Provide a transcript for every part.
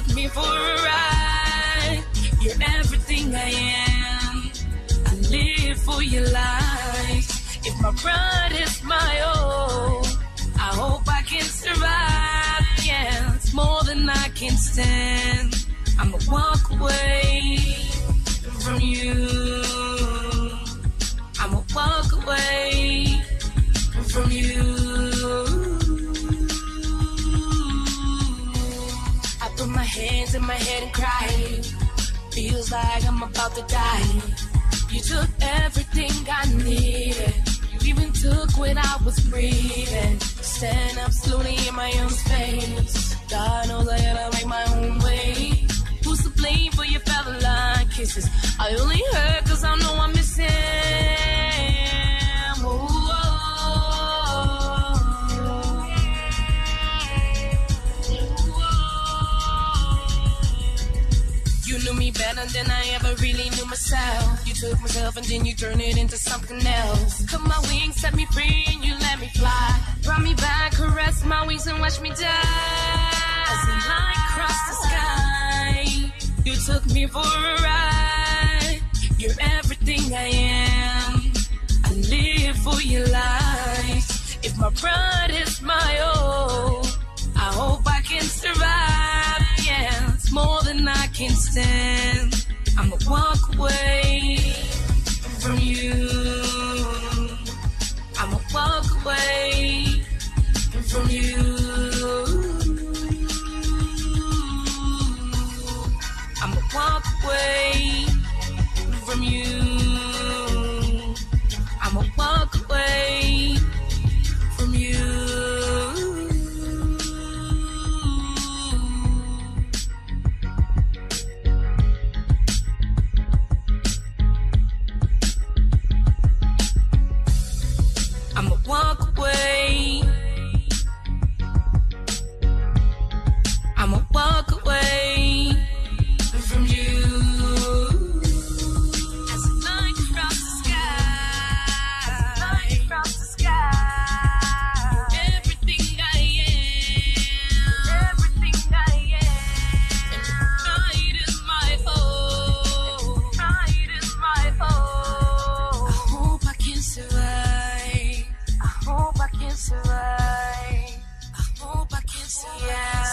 took me for a ride. You're everything I am. I live for your life. If my pride is my own, I hope I can survive. Yeah, it's more than I can stand. I'ma walk away from you. I'ma walk away from you. I put my hands in my head and cry. Feels like I'm about to die. You took everything I needed. You even took when I was breathing. Stand up slowly in my own space. God knows I gotta make my own way. Who's to blame for your fellow line kisses? I only hurt cause I know I'm missing. You knew me better than I ever really knew myself. You took myself and then you turned it into something else. Cut my wings, set me free and you let me fly. Brought me back, caressed my wings and watched me die. As the light crossed the sky, you took me for a ride. You're everything I am. I live for your life. If my pride is my own, I hope I can survive. Yeah, it's more than I can stand. I'ma walk away from you. I'ma walk away from you. I'ma walk away from you. I'ma walk away from you. I'ma walk away. I'ma walk away from you. As the light across the sky, across the sky. Everything I am, everything I am. And pride is my hope, pride is my hope. I hope I can survive. I hope I can survive. I hope I can survive.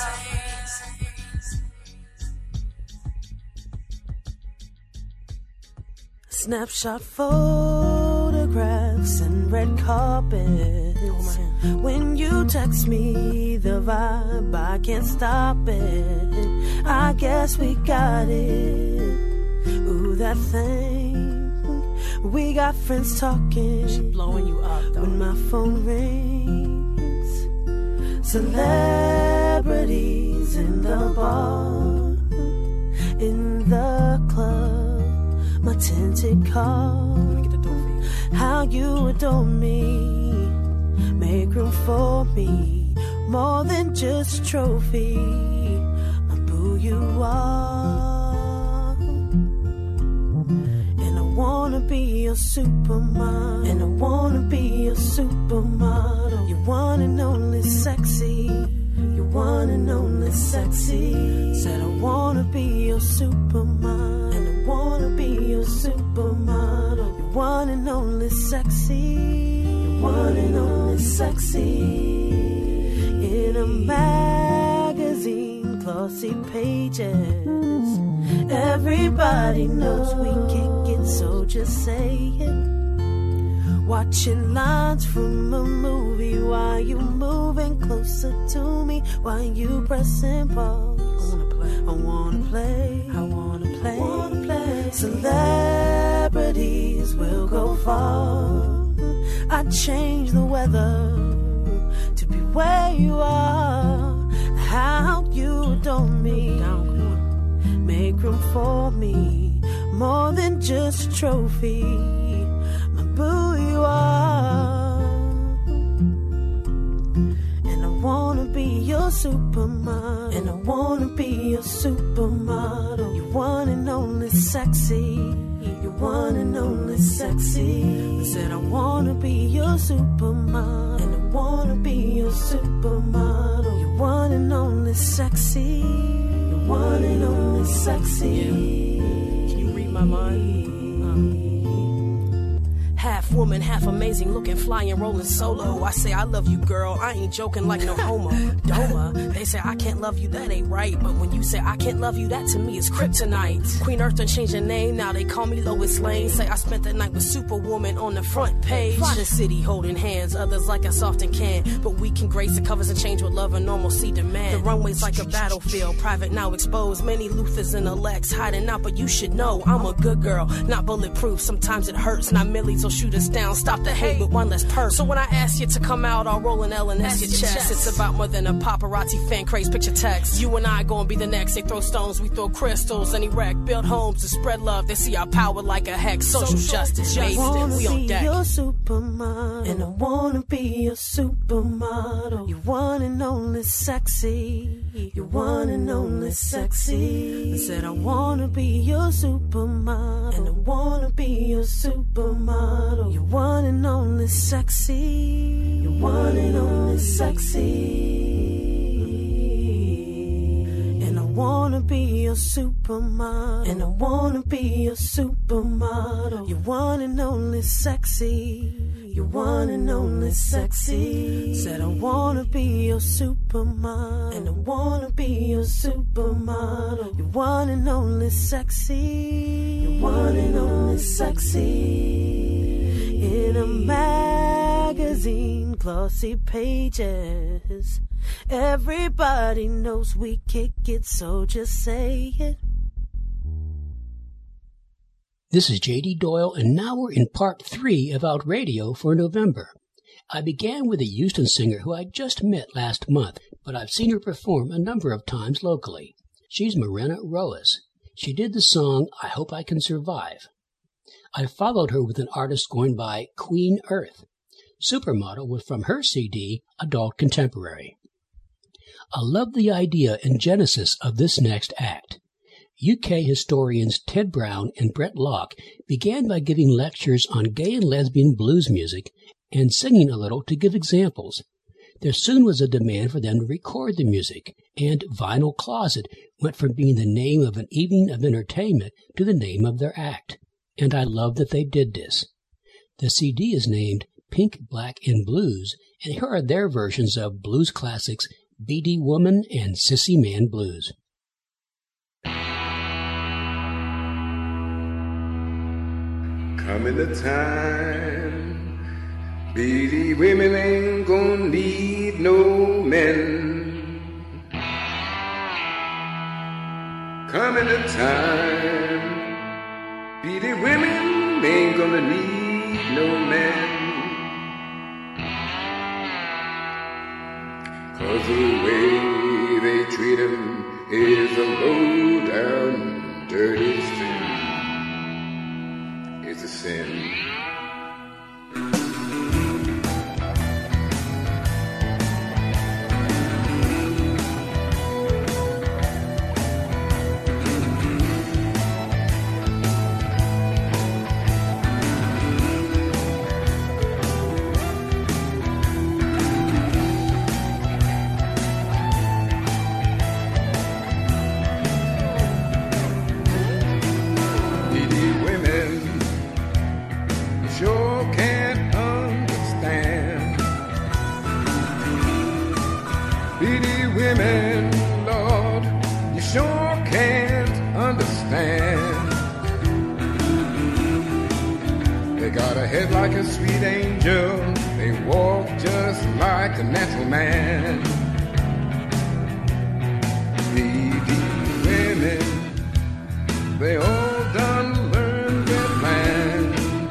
Snapshot photographs and red carpets. When you text me the vibe, I can't stop it. I guess we got it. Ooh, that thing. We got friends talking. She blowing you up though. When my phone rings. Celebrities in the bar, in the club. My tinted car. Let me get the door for you. How you adore me. Make room for me. More than just a trophy. My boo, you are. And I wanna be your supermodel. And I wanna be your supermodel. You one and only sexy. You one and only sexy. Said I wanna be your supermodel. And I wanna be your supermodel. You one and only sexy. You one and only sexy. In a magazine, glossy pages. Everybody knows we kick it, so just say it. Watching lines from a movie while you moving closer to me, while you pressing pause. I wanna play. I wanna play. I wanna play. Celebrities will go far. I'd change the weather to be where you are. How you adore me. Make room for me. More than just a trophy. My boo, you are. And I wanna be your supermodel. And I wanna be your supermodel. You one and only sexy. You one and only sexy. I said I wanna be your supermodel. And I wanna be your supermodel. You one and only sexy. You one and only sexy. Yeah. Can you read my mind? Half woman, half amazing, looking, flying, rolling solo. I say I love you, girl, I ain't joking like no homo. Doma, they say I can't love you, that ain't right. But when you say I can't love you, that to me is kryptonite. Queen Earth done changed her name, now they call me Lois Lane. Say I spent the night with Superwoman on the front page. Fly the city holding hands, others like us often can. But we can grace the covers and change what love and normalcy demand. The runway's like a battlefield, private now exposed. Many Luthers and Elects hiding out, but you should know I'm a good girl, not bulletproof. Sometimes it hurts, not millies will shoot us down. Stop the hate with one less perk. So when I ask you to come out, I'll roll an L and S your chest. It's about more than a paparazzi fan craze picture text. You and I gonna be the next. They throw stones, we throw crystals and erect. Build homes to spread love. They see our power like a hex. Social justice, I wanna we on be deck. your supermodel, and I wanna be your supermodel. You one and only sexy. You one and only sexy. I said I wanna be your supermodel, and I wanna be your supermodel. You one and only sexy. You one and only sexy. And I wanna be your supermodel, and I wanna be your supermodel. You one and only sexy. You one and only sexy. Said I wanna be your supermodel, and I wanna be your supermodel. You one and only sexy. You one and only sexy. In a magazine, glossy pages. Everybody knows we kick it, so just say it. This is J.D. Doyle, and now we're in part 3 of Out Radio for November. I began with a Houston singer who I just met last month, but I've seen her perform a number of times locally. She's Morena Roas. She did the song I Hope I Can Survive. I followed her with an artist going by Queen Earth. Supermodel was from her CD, Adult Contemporary. I love the idea and genesis of this next act. UK historians Ted Brown and Brett Locke began by giving lectures on gay and lesbian blues music and singing a little to give examples. There soon was a demand for them to record the music, and Vinyl Closet went from being the name of an evening of entertainment to the name of their act. And I love that they did this. The CD is named Pink, Black, and Blues, and here are their versions of blues classics BD Woman and Sissy Man Blues. Coming the time, BD women ain't gonna need no men. Coming the time, BD women ain't gonna need no men. 'Cause the way they treat 'em is a low-down, dirty sin. It's a sin. Women, Lord, you sure can't understand. They got a head like a sweet angel, they walk just like a natural man. BD women, they all done learned their plan.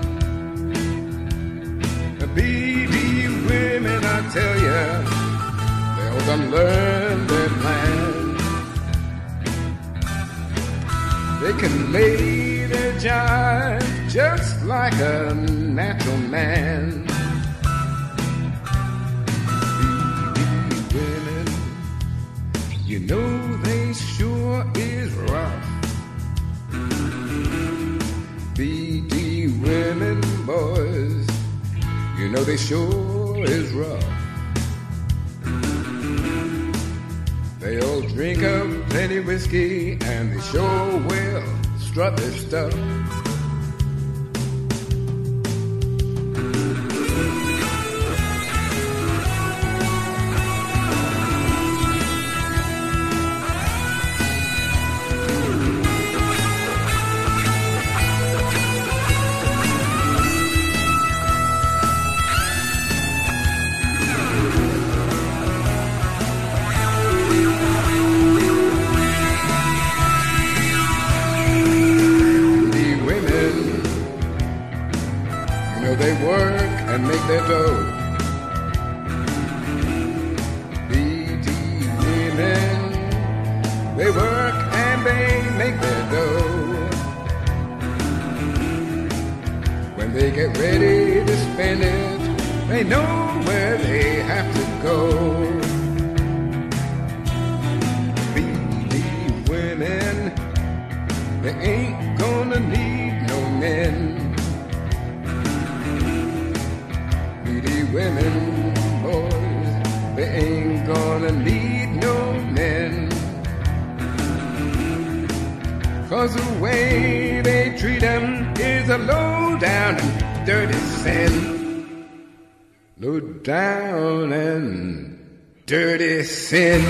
BD women, I tell ya, they all done learned their plan. They can lay their jive just like a natural man. BD women, you know they sure is rough. BD women, boys, you know they sure is rough. They They'll drink up plenty whiskey and they sure will strut their stuff. They work and make their dough. BD women, they work and they make their dough. When they get ready to spend it, they know where they have to go. BD women, they ain't gonna need no men. Women, boys, they ain't gonna need no men. 'Cause the way they treat them is a low down and dirty sin. Low down and dirty sin.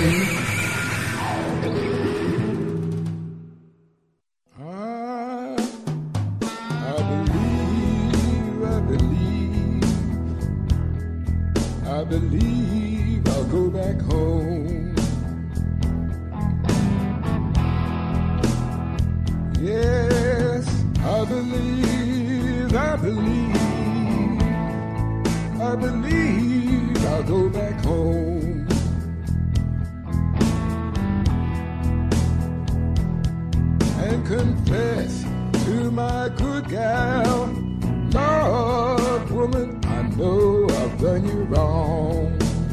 I believe I'll go back home. Yes, I believe I'll go back home. And confess to my good gal, Lord, woman, I know I've done you wrong.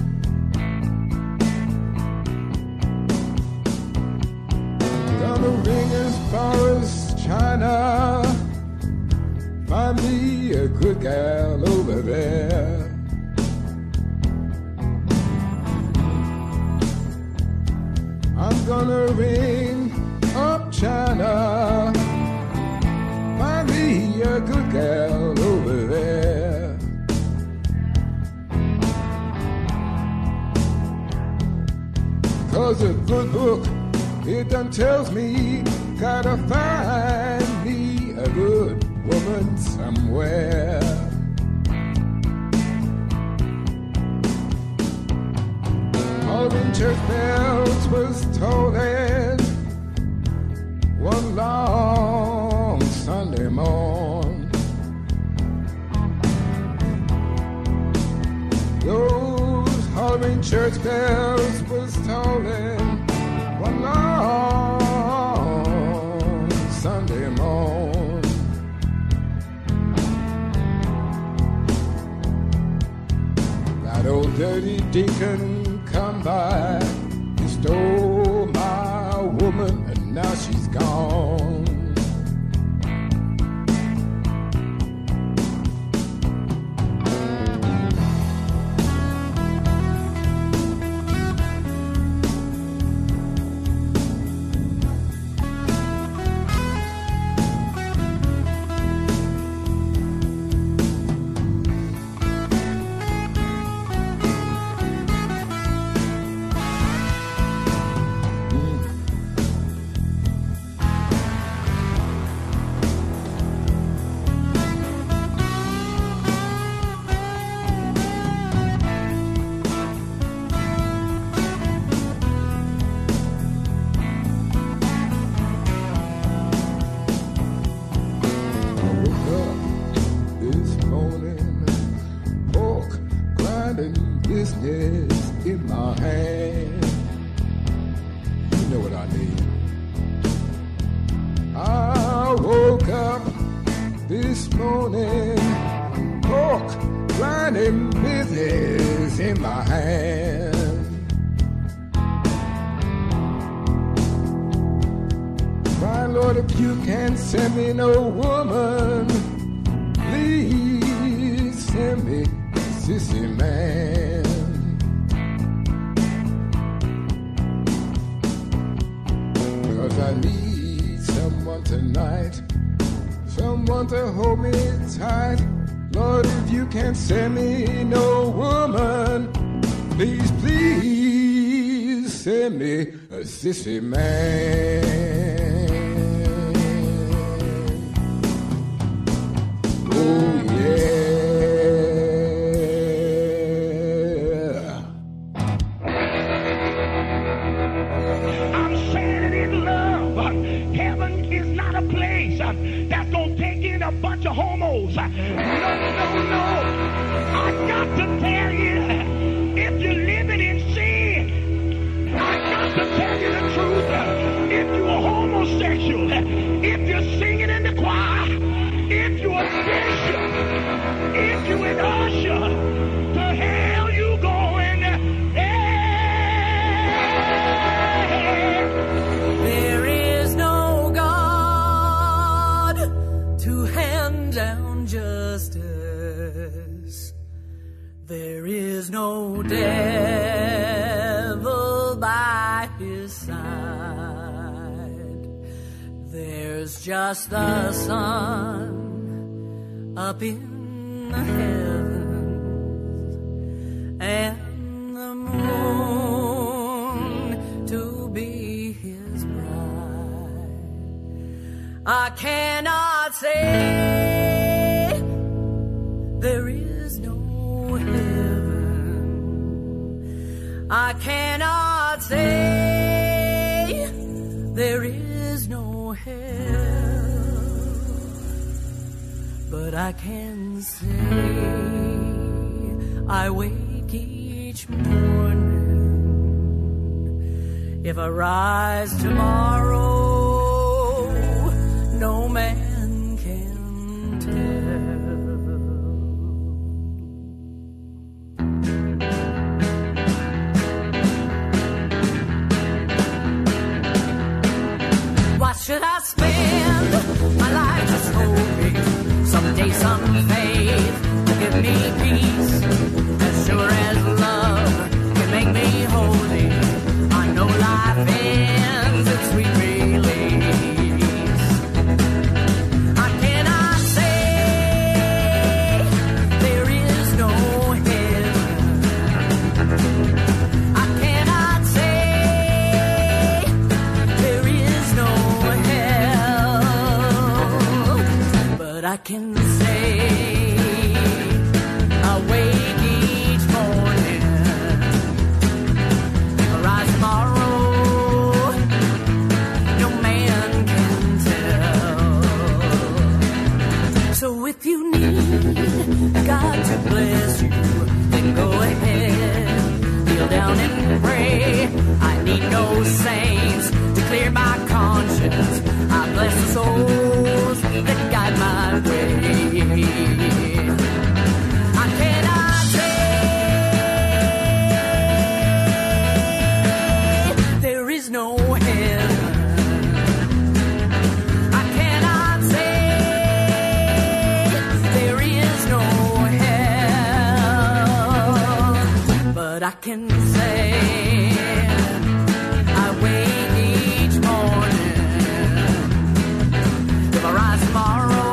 Gonna ring as far as China, find me a good gal over there. I'm gonna ring up China, find me a good gal over there. Cause a good book, it done tells me, gotta find me a good woman somewhere. All the church bells was tolling one long Sunday morn. Those hollering church bells was tolling one long Sunday morn. That old dirty deacon come by, he stole my woman and now she's gone. Business in my hand. You know what I mean. I woke up this morning, pork grinding business in my hand. My Lord, if you can't send me no woman, please send me a sissy man. I need someone tonight, someone to hold me tight. Lord, if you can't send me no woman, please, please send me a sissy man. Oh, yeah. I'm saying it in love. Heaven is not a place that's gonna take in a bunch of homos. No, no, no. I got to tell you, if you're living in sin, I got to tell you the truth. If you're a homosexual, if you're singing in the choir, if you're a bishop, if you're an usher, to hell you going. There is no God to hand down justice. There is no devil by his side. There's just the sun up in the heavens and the moon to be his bride. I cannot say there is no heaven. I cannot say there is no hell. But I can say I wake each morning. If I rise tomorrow, no man can tell. Why should I spend my life just hoping someday some faith will give me peace? As sure as love can make me holy, I know life ends at sweet release. I cannot say there is no heaven. I cannot say there is no hell. But I can say I wake each morning. If I rise tomorrow, no man can tell. So if you need God to bless you, then go ahead, kneel down and pray. I need no saints to clear my conscience. I bless the souls that guide my way. I cannot say there is no heaven. I cannot say there is no hell. But I can say I wake each morning. If I rise tomorrow,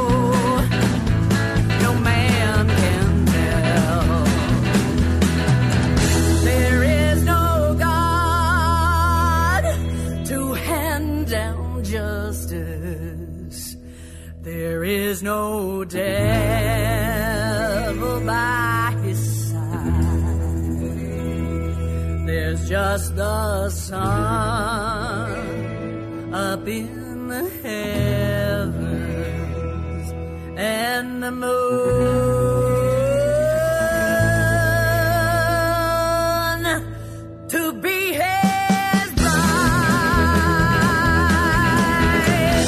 no man can tell. There is no God to hand down justice. There is no devil by his side. There's just the sun up in the heavens and the moon to be his bride.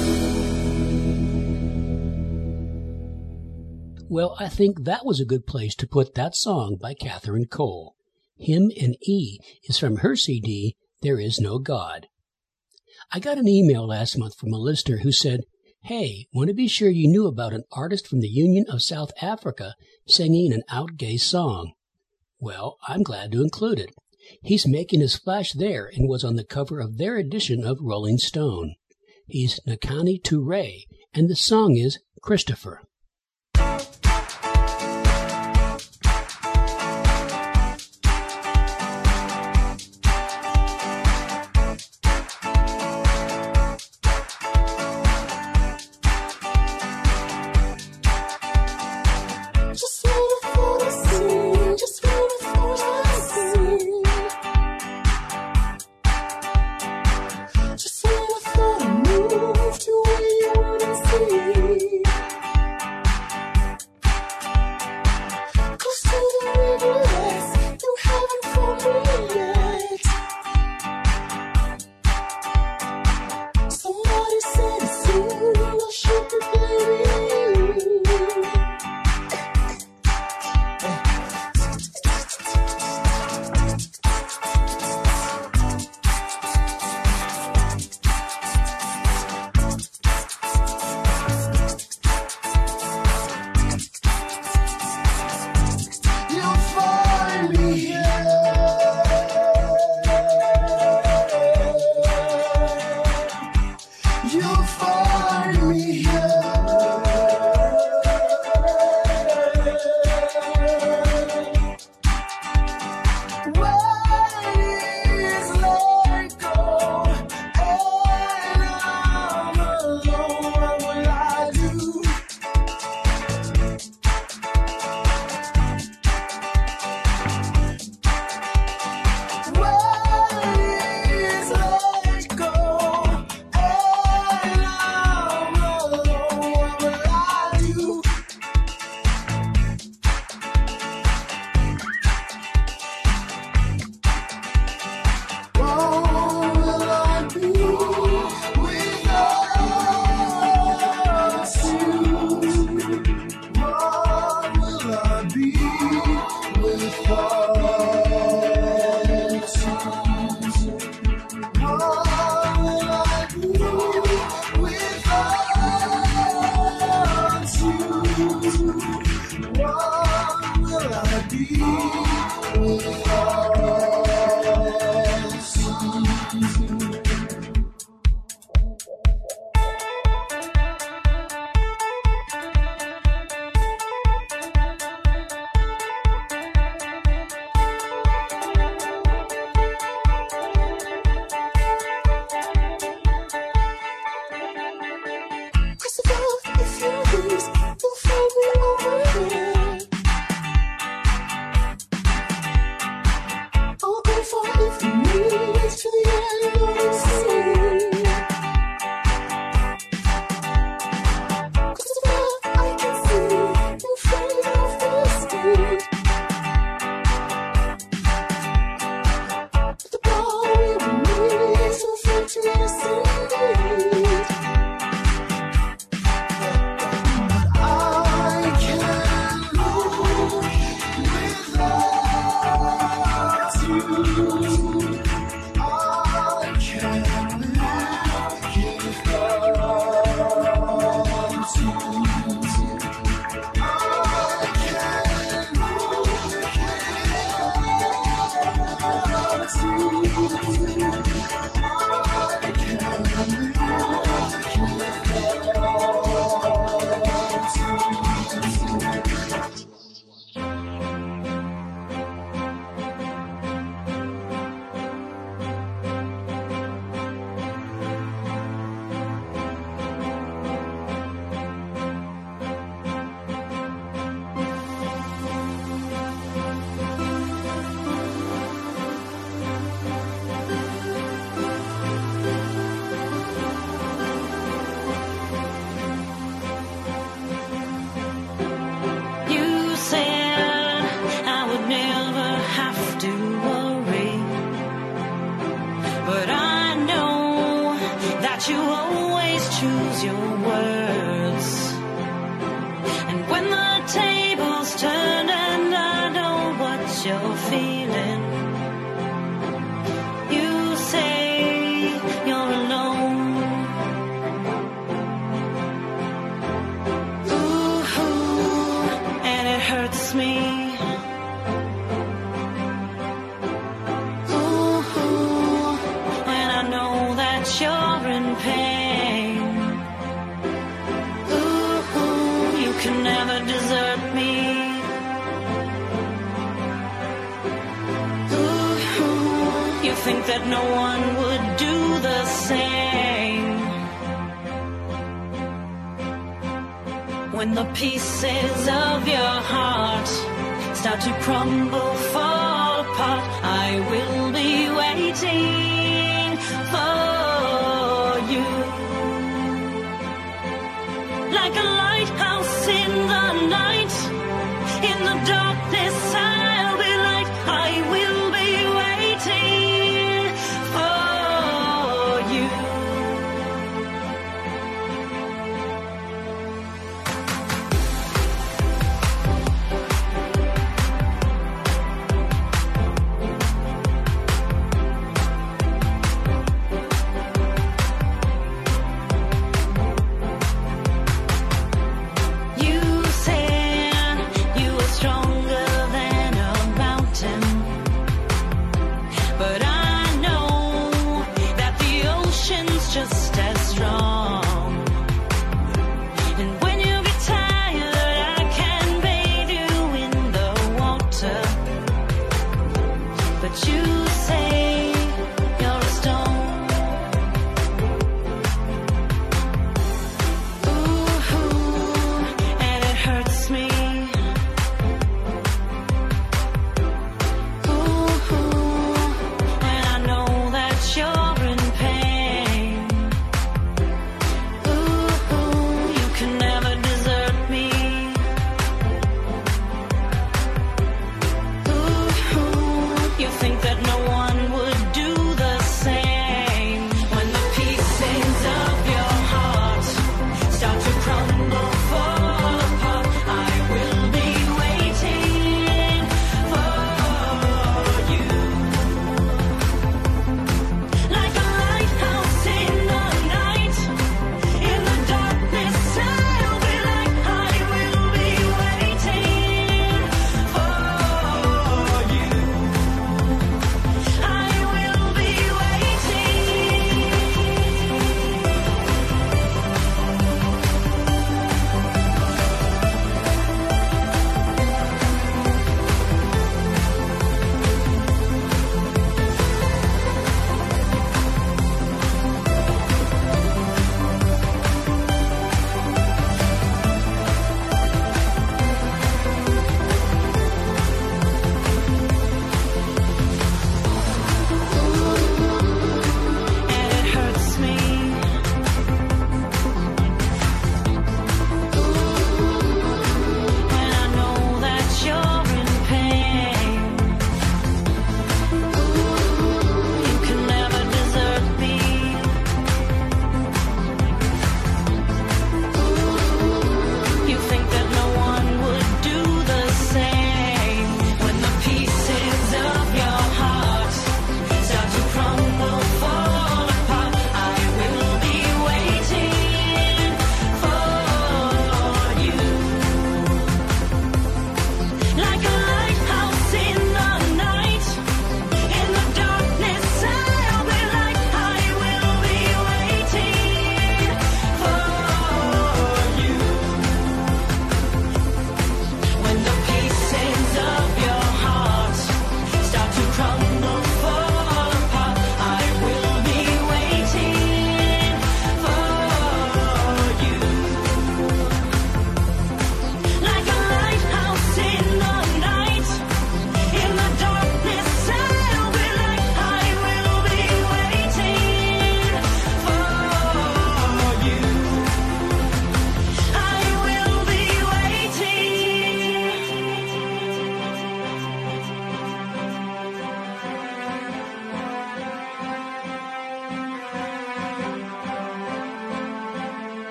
Well, I think that was a good place to put that song by Catherine Cole. Hymn in E is from her CD, There Is No God. I got an email last month from a listener who said, "Hey, want to be sure you knew about an artist from the Union of South Africa singing an out gay song." Well, I'm glad to include it. He's making his splash there and was on the cover of their edition of Rolling Stone. He's Nakani Touré, and the song is Christopher. you're in pain. Ooh, you can never desert me. Ooh, you think that no one would do the same. When the pieces of your heart start to crumble, fall apart, I will be waiting for you. Like a lighthouse in the night, in the darkness I'll be light. I will be waiting for you.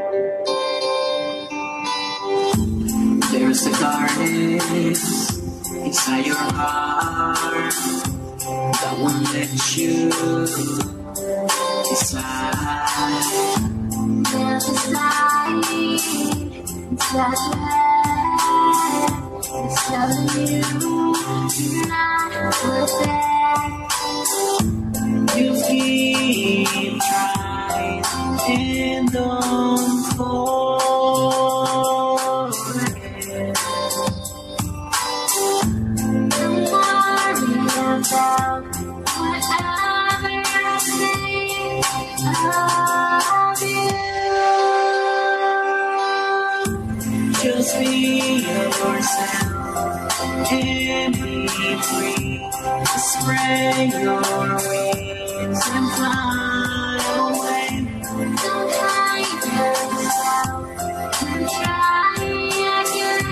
There's the garnets inside your heart that won't let you decide. There's a light inside your head. It's telling you you're not worth it. You keep trying and don't fall again. Don't worry about whatever I think of you. Just be yourself and be free. Spread your wings and fly away. Don't hide yourself and try again.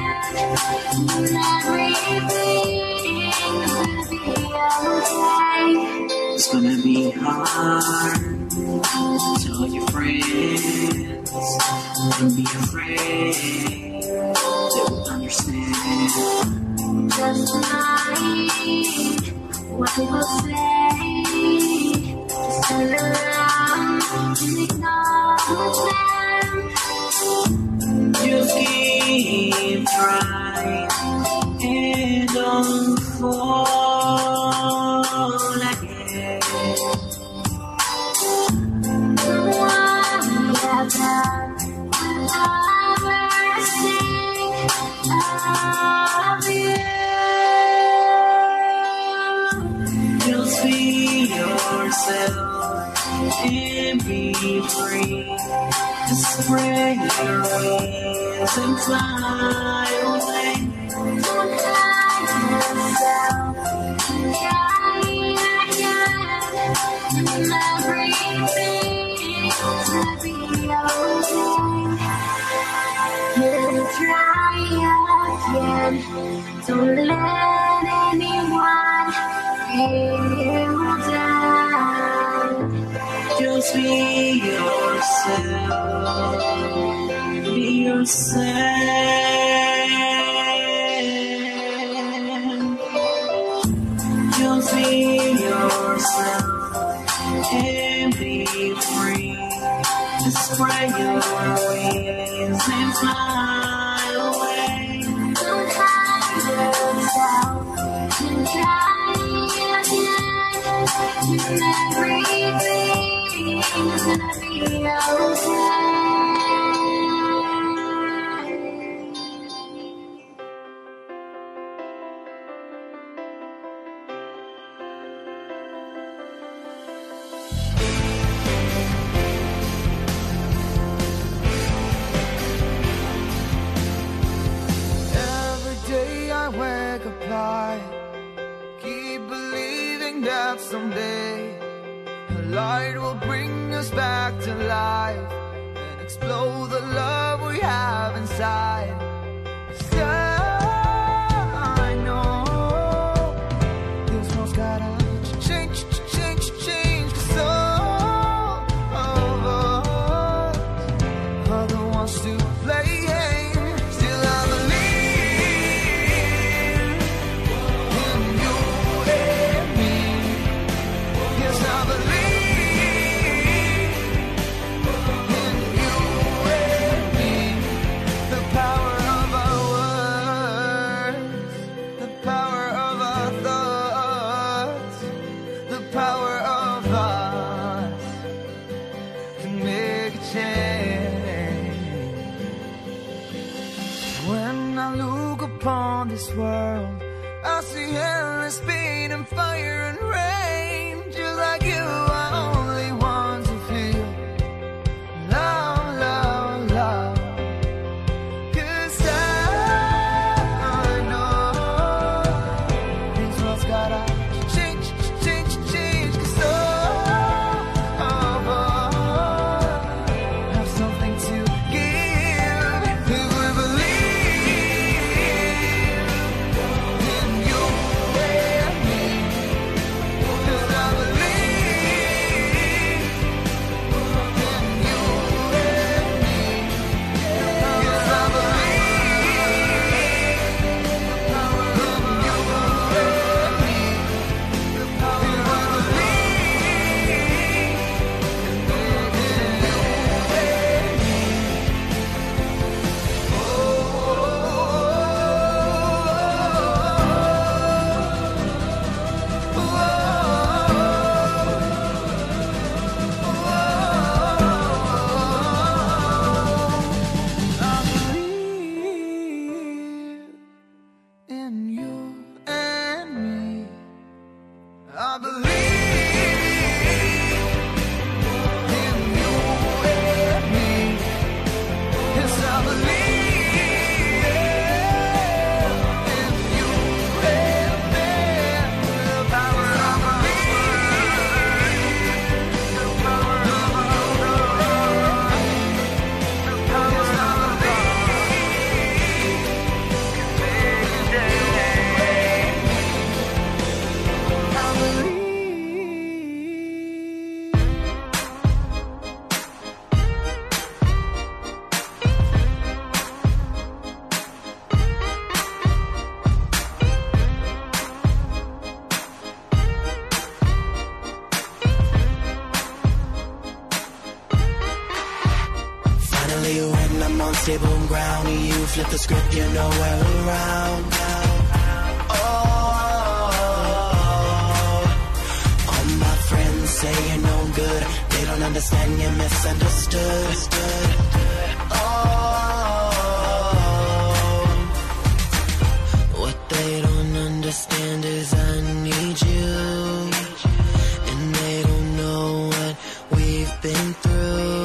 Everything's gonna be okay. It's gonna be hard. Tell your friends. Don't be afraid. They will understand. Just mind what people say. Just turn around and ignore them. Just keep trying and don't fall again. Don't worry about whatever I think of you. Just be yourself and be free. Just spread your wings and fly away. Don't hide yourself and try again. And everything's gonna be okay. And try again. Don't let anyone bring you down. Just be yourself. Be yourself. Just be yourself and be free. Just spread your wings and fly away. Don't hide yourself and try again. And everything's gonna be okay. Every day I wake up, I keep believing that someday a light will bring us back to life and explode the love we have inside. Still, I know this world's gotta change, change, change. 'Cause all of us are the ones to blame. Still, I believe in you and me. Yes, I believe in you and me. The power of our words, the power of our thoughts, the power of us can make a change. When I look upon this world, I see endless pain and fire and rain. Just like you, I only want to feel love, love, love. 'Cause I know this world's gotta change, change, change. 'Cause all of us have something to give. If we believe in you and me, I believe in you and me. Yes, I believe in you and me. The power of stable ground, you flip the script, you're nowhere around now. All my friends say you're no good, they don't understand, you're misunderstood. What they don't understand is I need you, and they don't know what we've been through.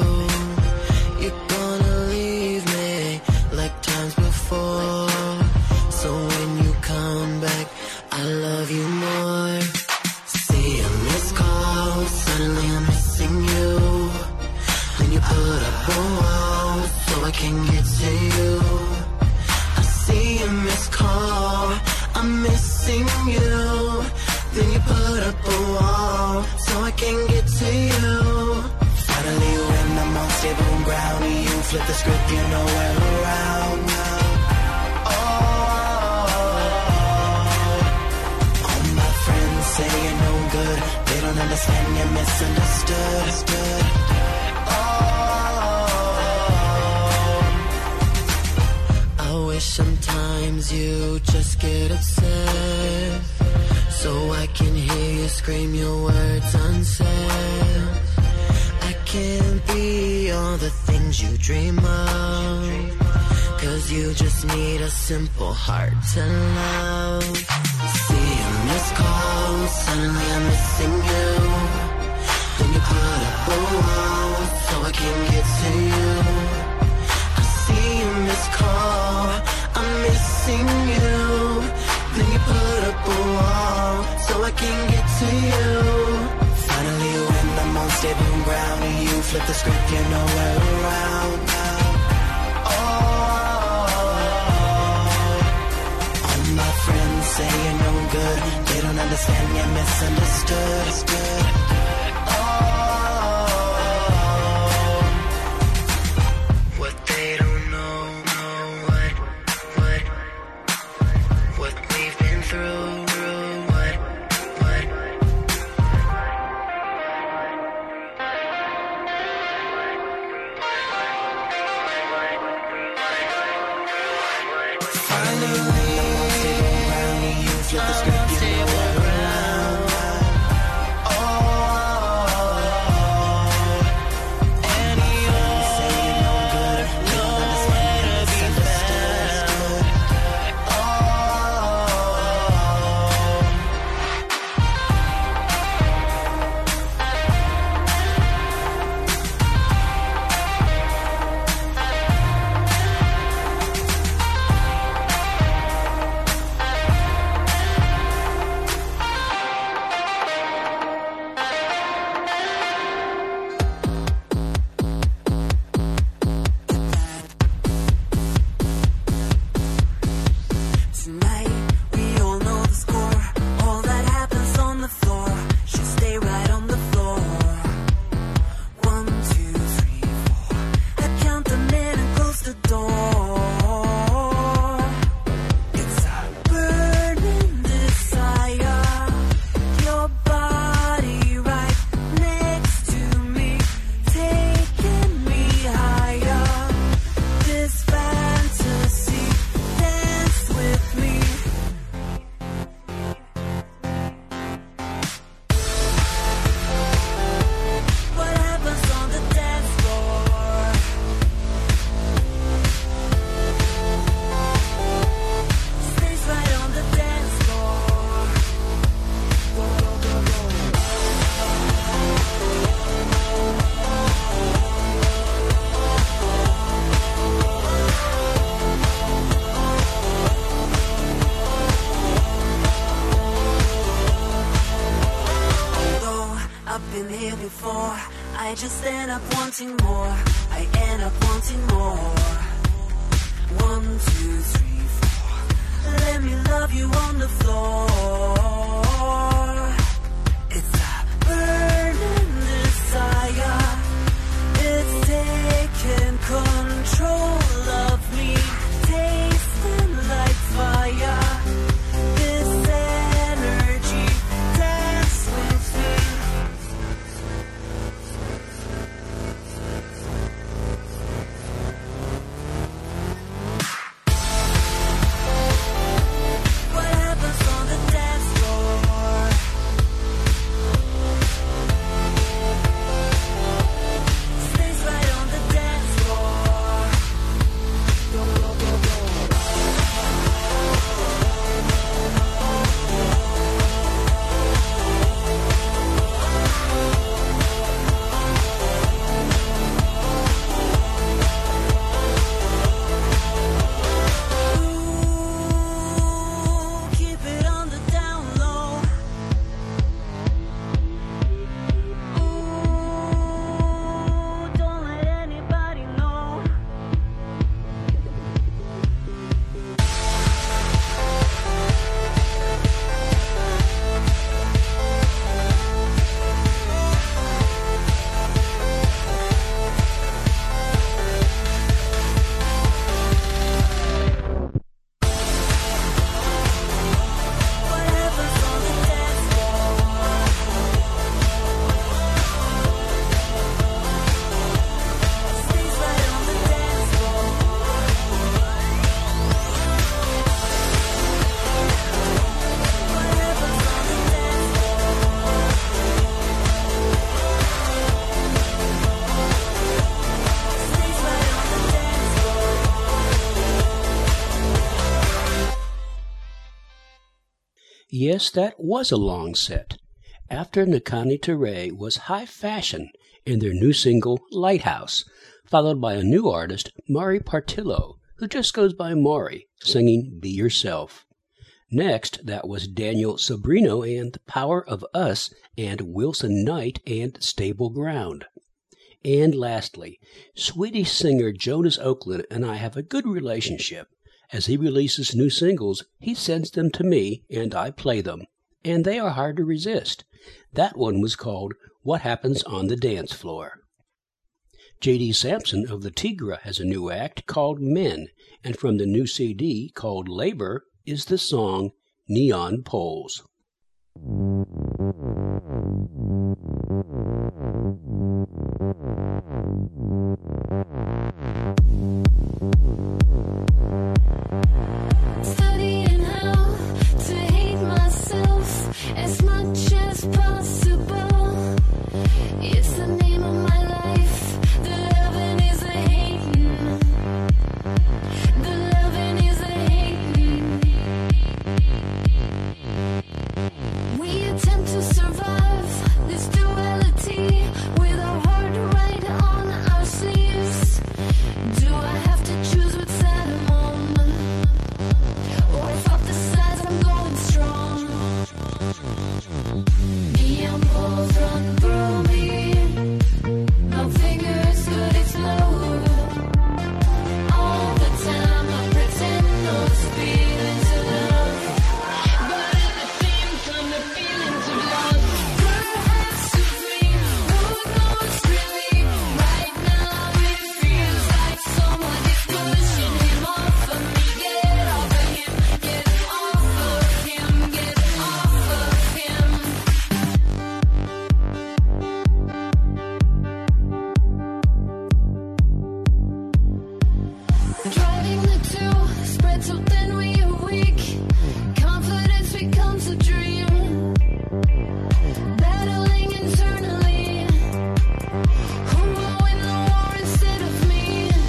So when you come back, I love you more. See a missed call, suddenly I'm missing you. Then you put up a wall, so I can get to you. I see a missed call, I'm missing you. Then you put up a wall, so I can get to you. Finally when I'm on stable ground, you flip the script, you're nowhere around now. Say you're no good, they don't understand, you're misunderstood. I wish sometimes you just get upset, so I can hear you scream your words unsaid. I can't be all the things you dream of, 'cause you just need a simple heart to love. See a missed call, suddenly I'm missing you. Then you put up a wall, so I can get to you. I see a missed call, I'm missing you. Then you put up a wall, so I can get to you. Finally when I'm on stable ground, you flip the script, you're nowhere around now. Friends say you're no good, they don't understand, you're misunderstood. What they don't know, what we've been through, flip the script, you're nowhere around. I just end up wanting more. I end up wanting more. 1, 2, 3, 4. Let me love you on the floor. It's a burning desire. It's taking control of me, tasting like fire. This energy, dance with me. What happens on the dance floor? Stays right on the dance floor. Go, go, go, go. Keep it on the down low. Ooh, don't let anybody know. What happens on the dance floor? Stays right on the dance floor. What happens on the dance floor? Stays right on the dance floor. Yes, that was a long set. After Nakani Ture was High Fashion in their new single, Lighthouse, followed by a new artist, Mari Partillo, who just goes by Mari, singing Be Yourself. Next, that was Daniel Sobrino and The Power of Us and Wilson Knight and Stable Ground. And lastly, Swedish singer Jonas Oakland and I have a good relationship. As he releases new singles, he sends them to me and I play them. And they are hard to resist. That one was called What Happens on the Dance Floor. J.D. Sampson of the Tigra has a new act called Men, and from the new CD called Labor is the song Neon Poles. Studying how to hate myself as much as possible. It's the name of my life. The loving is a hating. The loving is a hating. We attempt to survive this duality with our heart right on our sleeves. Do I have to choose which side I'm on? Or if off the sides I'm going strong. Neon poles run through me. My fingers good, it's low. All the time I pretend those feelings of love. But at the same time the feelings of love. Perhaps to dream, who knows really? Right now it feels like someone is pushing him off of me. Get off of him, get off of him, get off of him. Driving the two, spread so thin we are weak. Confidence becomes a dream. Battling internally. Who will win the war instead of me?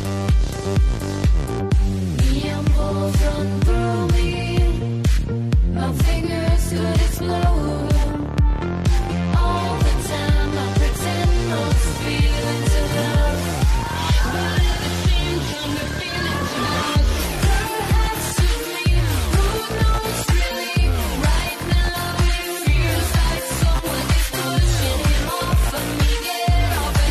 Neon poles run through me. My fingers good, it's low. All the time I pretend those feelings of love. But at the same time the feelings of love. Perhaps to dream, who knows really? Right now it feels like someone is pushing him off of me. Get off of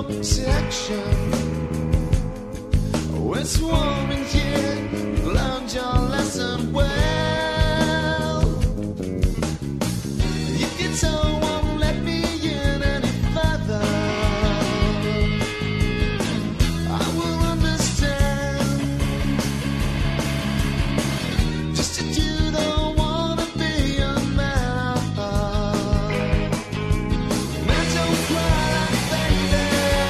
protection. It's warm in here, learned your lesson well. If you don't want to let me in any further, I will understand. Just that you don't want to be a man. Man, don't cry like baby.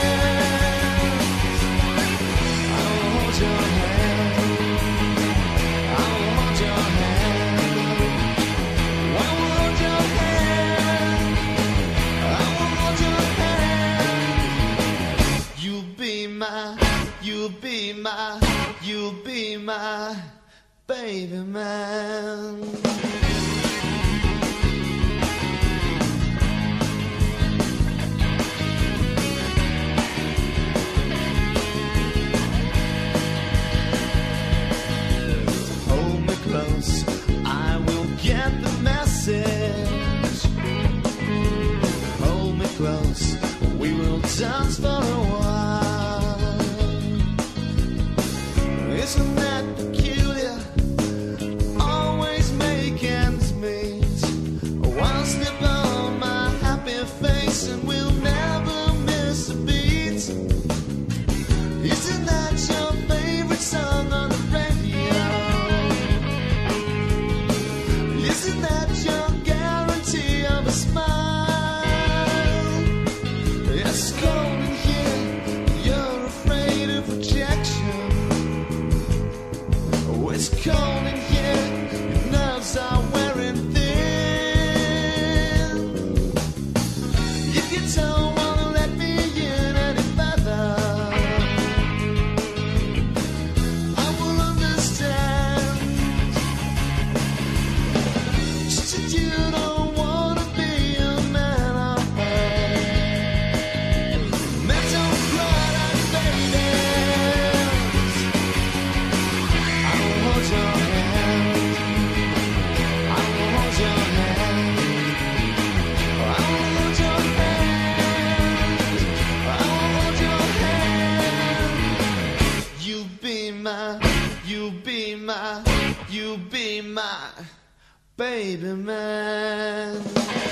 I will hold your hand. I will hold your hand. I will hold your hand. I will hold your hand. You'll be my, you'll be my, you'll be my baby man. Hold me close, I will get the message. Hold me close, we will dance for a while. Isn't that peculiar? Always make ends meet. One slip on my happy face and we'll never miss a beat. Isn't that your favorite song on the radio? Isn't that your guarantee of a smile? It's cold in here, you're afraid of rejection. Oh, it's cold in here, your nerves are wearing thin. If you don't want to let me in any further, I will understand. Just that you don't want to be a man. Men don't cry like babies. I will hold your hand. I will hold your hand. I will hold your hand. I will hold your hand. You be my, you be my, you be my baby man.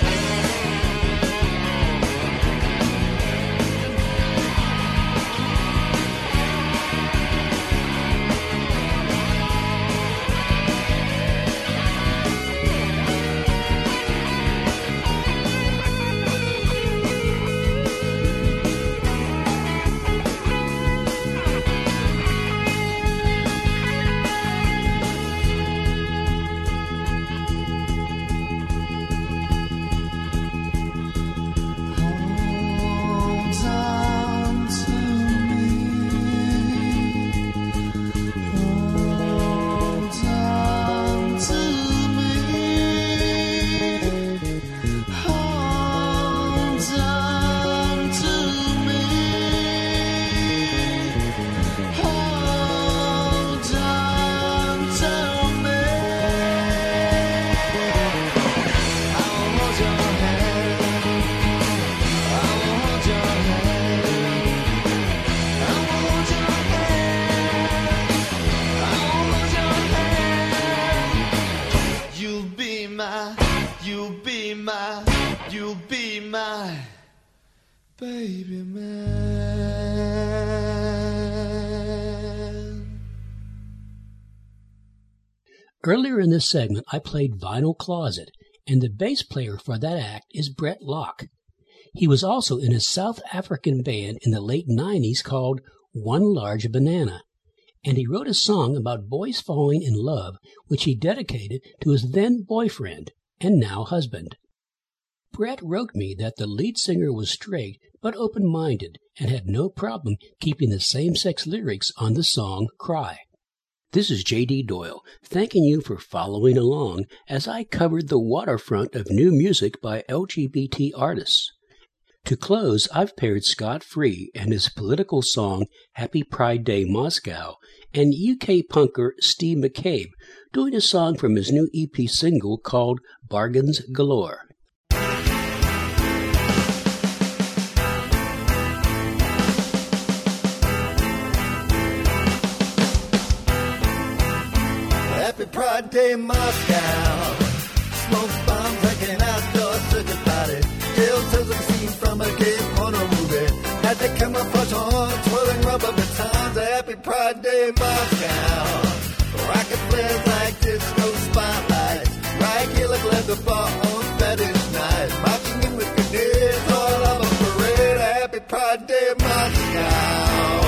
Hold on to me. Hold on to me. Hold on to me. Hold on to me. I will hold your hand. I will hold your hand. I will hold your hand. I will hold your hand. You'll be my, you'll be my, you'll be my baby man. Earlier in this segment, I played Vinyl Closet, and the bass player for that act is Brett Locke. He was also in a South African band in the late 90s called One Large Banana, and he wrote a song about boys falling in love, which he dedicated to his then boyfriend and now husband. Brett wrote me that the lead singer was straight but open-minded and had no problem keeping the same-sex lyrics on the song Cry. This is J.D. Doyle, thanking you for following along as I covered the waterfront of new music by LGBT artists. To close, I've paired Scott Free and his political song Happy Pride Day Moscow and UK punker Steve McCabe doing a song from his new EP single called Bargains Galore. Day Moscow. Smoke bombs like an outdoor circuit party. Jail tells them scene from a gay porno movie. Had the camouflage on, twirling rubber batons. A happy Pride Day Moscow. Rocket flares like disco spotlights. Right here like leather bar on fetish night. Marching in with grenades all on a parade. A happy Pride Day Moscow.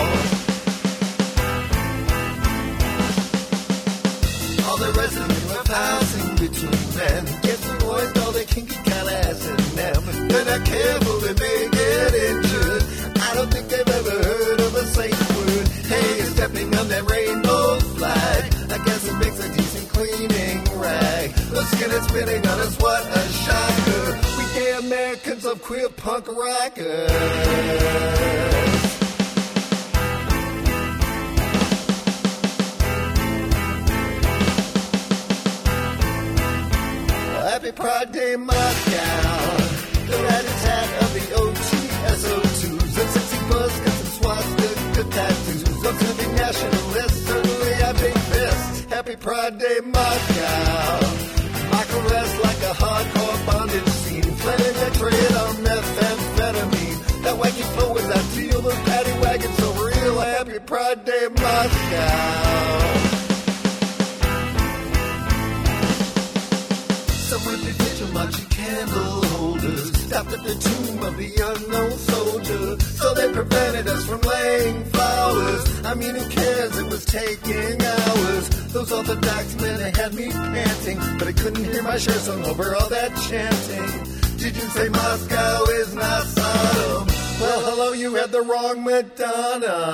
All the residents were passing between men. Get some boys, all they kinky kind of ass in them. They're not careful, they may get injured. I don't think they've ever heard of a safe word. Hey, stepping on that rainbow flag. I guess it makes a decent cleaning rag. The skin is spinning on us, what a shocker. We gay Americans of queer punk rockers. Happy Pride Day Moscow. The rat-a-tat of the OTSO2s. The sexy buzz got some swastika tattoos. Observing nationalists, certainly a big fist. Happy Pride Day Moscow. Mock arrest like a hardcore bondage scene. Flailing that trade on methamphetamine. That wacky flow is that feel. Those paddy wagons so real. Happy Pride Day Moscow. Some wimpy vigilante candle holders stopped at the tomb of the unknown soldier. So they prevented us from laying flowers. I mean, who cares? It was taking hours. Those orthodox men had me panting, but I couldn't hear my shirt sung over all that chanting. Did you say Moscow is not Sodom? Well, hello, you had the wrong Madonna.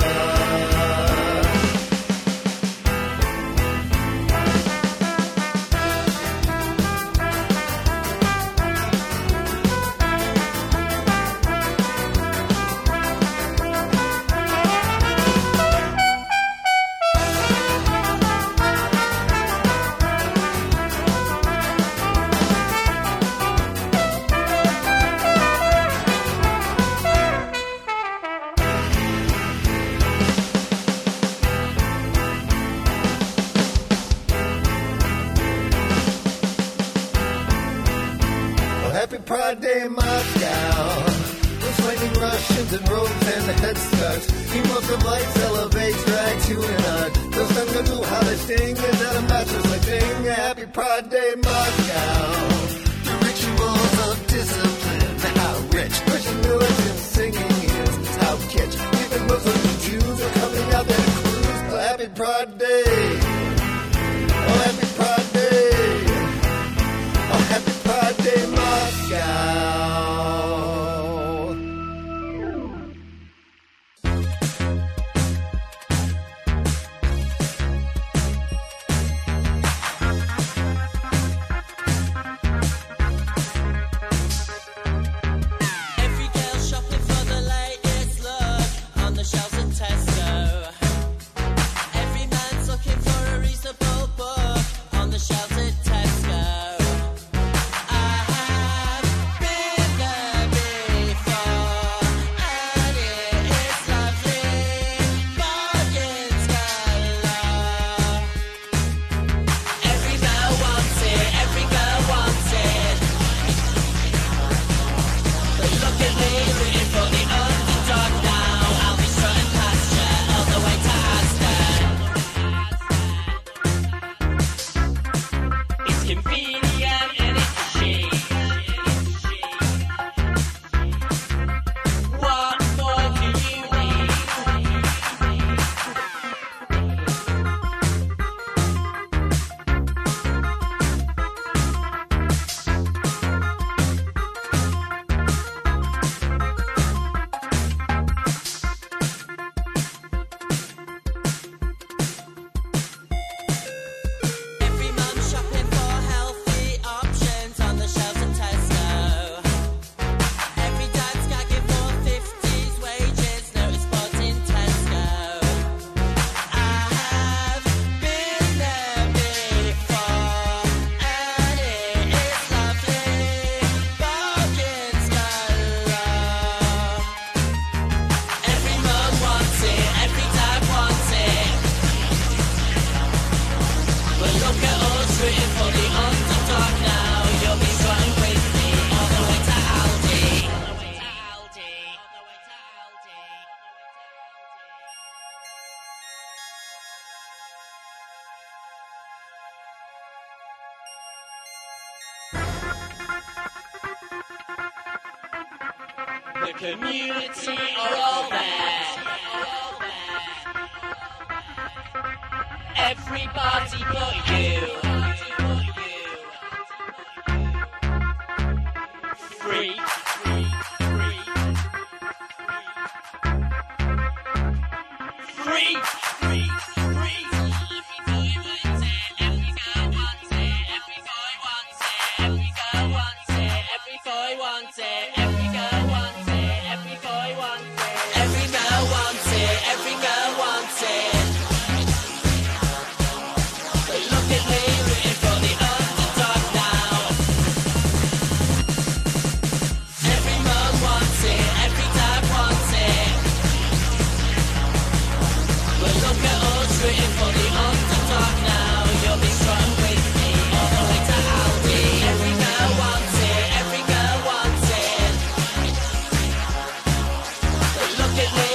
Happy Pride Day Moscow. Those flaming Russians in robes and headscarves. Emotive lights elevate, drag to an art. Those gunga how they sting, is that a mattress like ding? Happy Pride Day Moscow. The rituals of discipline, how rich. Christian militant singing hymns, how kitsch. Even Muslims and Jews are coming out there to cruise. Happy Pride Day. Oh, happy Pride Day. Oh, happy Pride Day Moscow. the community are all there. Everybody but you. Free. Free. Look at me.